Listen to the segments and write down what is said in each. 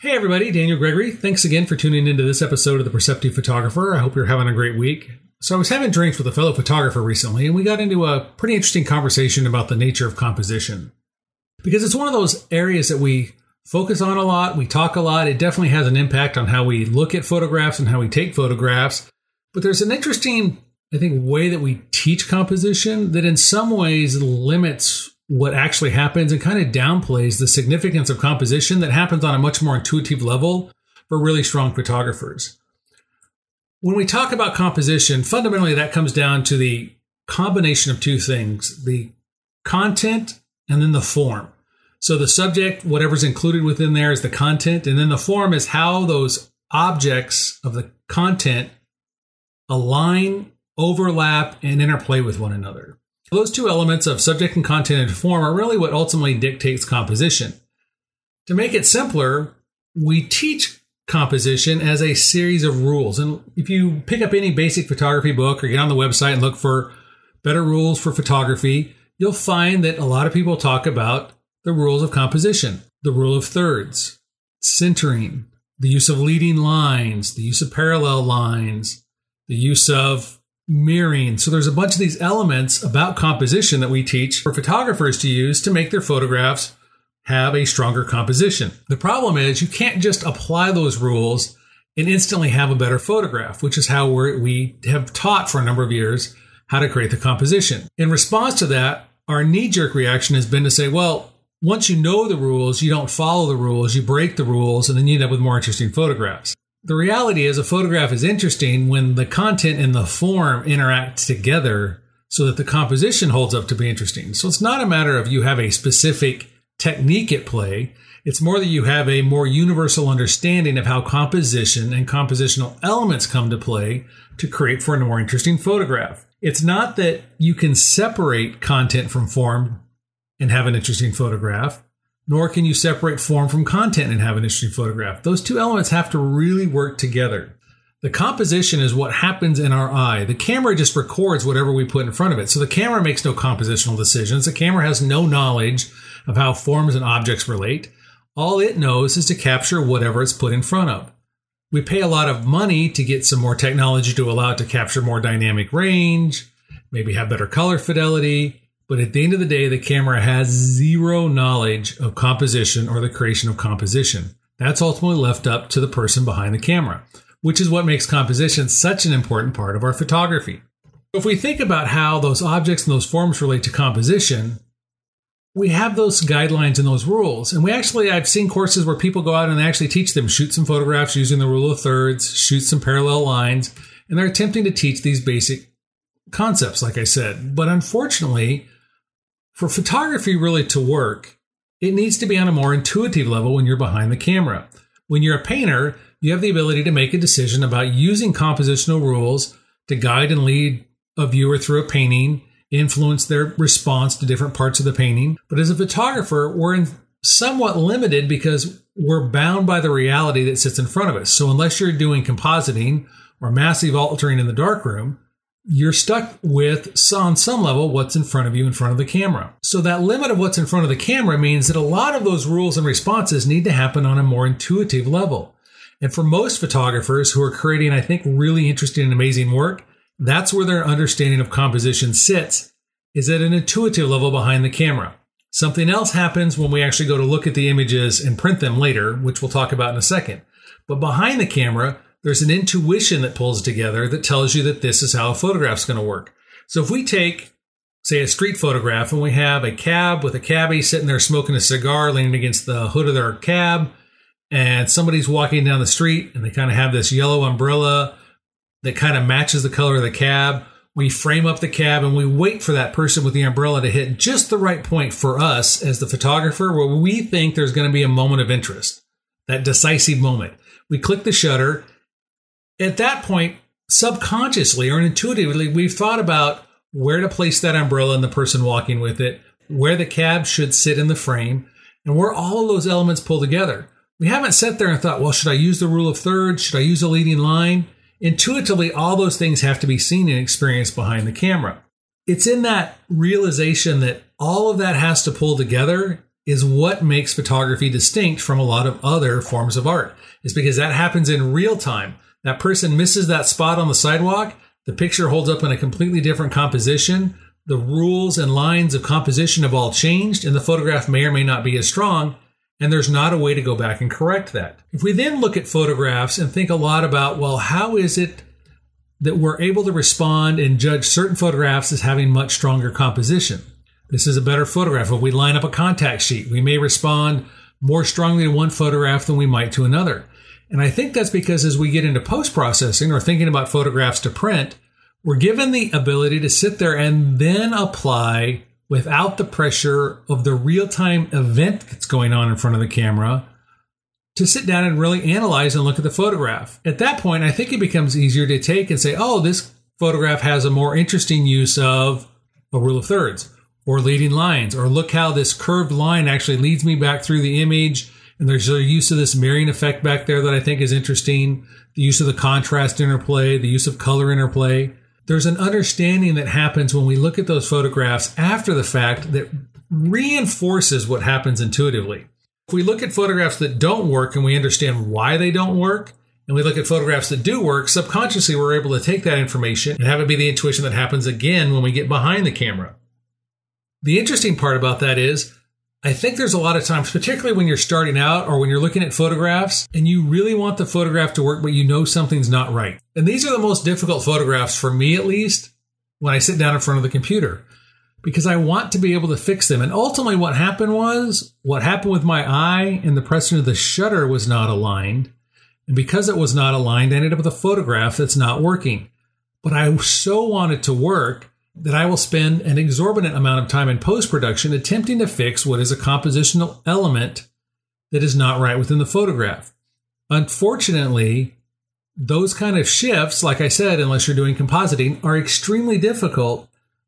Hey everybody, Daniel Gregory. Thanks again for tuning into this episode of The Perceptive Photographer. I hope you're having a great week. So I was having drinks with a fellow photographer recently, and we got into a pretty interesting conversation about the nature of composition. Because it's one of those areas that we focus on a lot, we talk a lot. It definitely has an impact on how we look at photographs and how we take photographs. But there's an interesting, I think, way that we teach composition that in some ways limits what actually happens and kind of downplays the significance of composition that happens on a much more intuitive level for really strong photographers. When we talk about composition, fundamentally that comes down to the combination of two things, the content and then the form. So the subject, whatever's included within there is the content, and then the form is how those objects of the content align, overlap, and interplay with one another. Those two elements of subject and content and form are really what ultimately dictates composition. To make it simpler, we teach composition as a series of rules. And if you pick up any basic photography book or get on the website and look for better rules for photography, you'll find that a lot of people talk about the rules of composition, the rule of thirds, centering, the use of leading lines, the use of parallel lines, the use of mirroring. So there's a bunch of these elements about composition that we teach for photographers to use to make their photographs have a stronger composition. The problem is you can't just apply those rules and instantly have a better photograph, which is how we have taught for a number of years how to create the composition. In response to that, our knee-jerk reaction has been to say, well, once you know the rules, you don't follow the rules, you break the rules, and then you end up with more interesting photographs. The reality is a photograph is interesting when the content and the form interact together so that the composition holds up to be interesting. So it's not a matter of you have a specific technique at play. It's more that you have a more universal understanding of how composition and compositional elements come to play to create for a more interesting photograph. It's not that you can separate content from form and have an interesting photograph, nor can you separate form from content and have an interesting photograph. Those two elements have to really work together. The composition is what happens in our eye. The camera just records whatever we put in front of it. So the camera makes no compositional decisions. The camera has no knowledge of how forms and objects relate. All it knows is to capture whatever it's put in front of. We pay a lot of money to get some more technology to allow it to capture more dynamic range, maybe have better color fidelity. But at the end of the day, the camera has zero knowledge of composition or the creation of composition. That's ultimately left up to the person behind the camera, which is what makes composition such an important part of our photography. If we think about how those objects and those forms relate to composition, we have those guidelines and those rules. And I've seen courses where people go out and they actually teach them, shoot some photographs using the rule of thirds, shoot some parallel lines, and they're attempting to teach these basic concepts, like I said. But unfortunately, for photography really to work, it needs to be on a more intuitive level when you're behind the camera. When you're a painter, you have the ability to make a decision about using compositional rules to guide and lead a viewer through a painting, influence their response to different parts of the painting. But as a photographer, we're somewhat limited because we're bound by the reality that sits in front of us. So unless you're doing compositing or massive altering in the darkroom, you're stuck with, on some level, what's in front of you in front of the camera. So that limit of what's in front of the camera means that a lot of those rules and responses need to happen on a more intuitive level. And for most photographers who are creating, I think, really interesting and amazing work, that's where their understanding of composition sits, is at an intuitive level behind the camera. Something else happens when we actually go to look at the images and print them later, which we'll talk about in a second. But behind the camera, there's an intuition that pulls together that tells you that this is how a photograph's going to work. So if we take, say, a street photograph and we have a cab with a cabbie sitting there smoking a cigar, leaning against the hood of their cab, and somebody's walking down the street and they kind of have this yellow umbrella that kind of matches the color of the cab. We frame up the cab and we wait for that person with the umbrella to hit just the right point for us as the photographer where we think there's going to be a moment of interest, that decisive moment. We click the shutter. At that point, subconsciously or intuitively, we've thought about where to place that umbrella and the person walking with it, where the cab should sit in the frame, and where all of those elements pull together. We haven't sat there and thought, well, should I use the rule of thirds? Should I use a leading line? Intuitively, all those things have to be seen and experienced behind the camera. It's in that realization that all of that has to pull together is what makes photography distinct from a lot of other forms of art. It's because that happens in real time. That person misses that spot on the sidewalk. The picture holds up in a completely different composition. The rules and lines of composition have all changed, and the photograph may or may not be as strong, and there's not a way to go back and correct that. If we then look at photographs and think a lot about, well, how is it that we're able to respond and judge certain photographs as having much stronger composition? This is a better photograph. If we line up a contact sheet, we may respond more strongly to one photograph than we might to another. And I think that's because as we get into post-processing or thinking about photographs to print, we're given the ability to sit there and then apply, without the pressure of the real-time event that's going on in front of the camera, to sit down and really analyze and look at the photograph. At that point, I think it becomes easier to take and say, oh, this photograph has a more interesting use of a rule of thirds or leading lines, or look how this curved line actually leads me back through the image. And there's a use of this mirroring effect back there that I think is interesting. The use of the contrast interplay, the use of color interplay. There's an understanding that happens when we look at those photographs after the fact that reinforces what happens intuitively. If we look at photographs that don't work and we understand why they don't work, and we look at photographs that do work, subconsciously we're able to take that information and have it be the intuition that happens again when we get behind the camera. The interesting part about that is, I think there's a lot of times, particularly when you're starting out or when you're looking at photographs and you really want the photograph to work, but you know something's not right. And these are the most difficult photographs, for me at least, when I sit down in front of the computer, because I want to be able to fix them. And ultimately what happened with my eye and the pressing of the shutter was not aligned. And because it was not aligned, I ended up with a photograph that's not working. But I so want it to work that I will spend an exorbitant amount of time in post-production attempting to fix what is a compositional element that is not right within the photograph. Unfortunately, those kind of shifts, like I said, unless you're doing compositing, are extremely difficult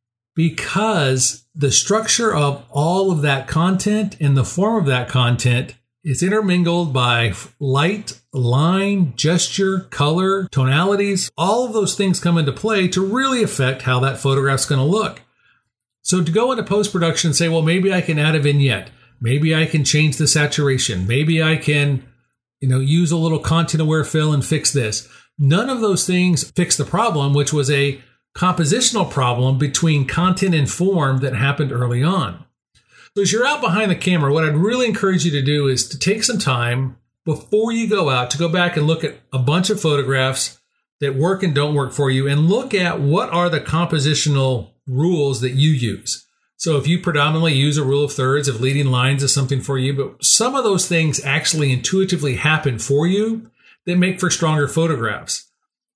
because the structure of all of that content and the form of that content is intermingled by light, line, gesture, color, tonalities. All of those things come into play to really affect how that photograph's going to look. So to go into post-production and say, well, maybe I can add a vignette. Maybe I can change the saturation. Maybe I can, use a little content-aware fill and fix this. None of those things fix the problem, which was a compositional problem between content and form that happened early on. So as you're out behind the camera, what I'd really encourage you to do is to take some time before you go out to go back and look at a bunch of photographs that work and don't work for you and look at what are the compositional rules that you use. So if you predominantly use a rule of thirds, if leading lines is something for you, but some of those things actually intuitively happen for you that make for stronger photographs.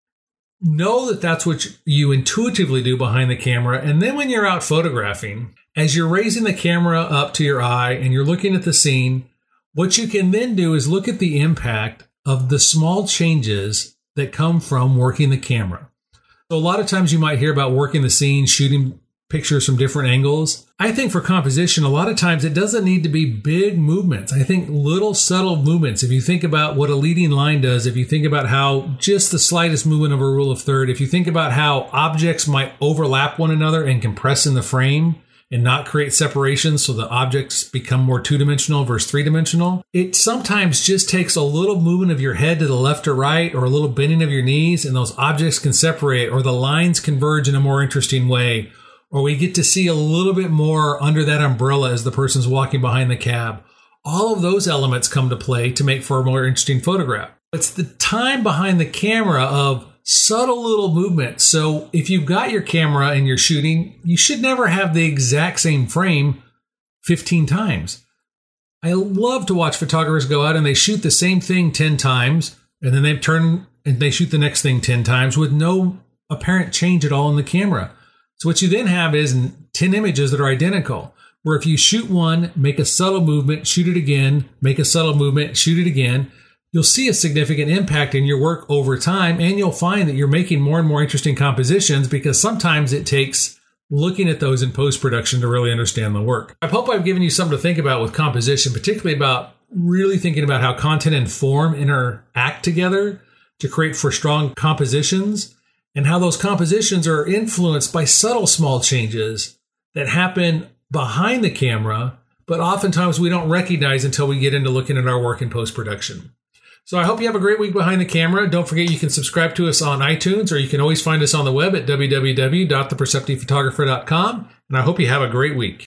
Know that that's what you intuitively do behind the camera. And then when you're out photographing, as you're raising the camera up to your eye and you're looking at the scene, what you can then do is look at the impact of the small changes that come from working the camera. So a lot of times you might hear about working the scene, shooting pictures from different angles. I think for composition, a lot of times it doesn't need to be big movements. I think little subtle movements. If you think about what a leading line does, if you think about how just the slightest movement of a rule of third, if you think about how objects might overlap one another and compress in the frame and not create separations so the objects become more two-dimensional versus three-dimensional, it sometimes just takes a little movement of your head to the left or right or a little bending of your knees and those objects can separate or the lines converge in a more interesting way. Or we get to see a little bit more under that umbrella as the person's walking behind the cab. All of those elements come to play to make for a more interesting photograph. It's the time behind the camera of subtle little movements. So if you've got your camera and you're shooting, you should never have the exact same frame 15 times. I love to watch photographers go out and they shoot the same thing 10 times, and then they turn and they shoot the next thing 10 times with no apparent change at all in the camera. So what you then have is 10 images that are identical, where if you shoot one, make a subtle movement, shoot it again, make a subtle movement, shoot it again, you'll see a significant impact in your work over time, and you'll find that you're making more and more interesting compositions because sometimes it takes looking at those in post-production to really understand the work. I hope I've given you something to think about with composition, particularly about really thinking about how content and form interact together to create for strong compositions, and how those compositions are influenced by subtle small changes that happen behind the camera, but oftentimes we don't recognize until we get into looking at our work in post-production. So I hope you have a great week behind the camera. Don't forget you can subscribe to us on iTunes, or you can always find us on the web at www.theperceptivephotographer.com. And I hope you have a great week.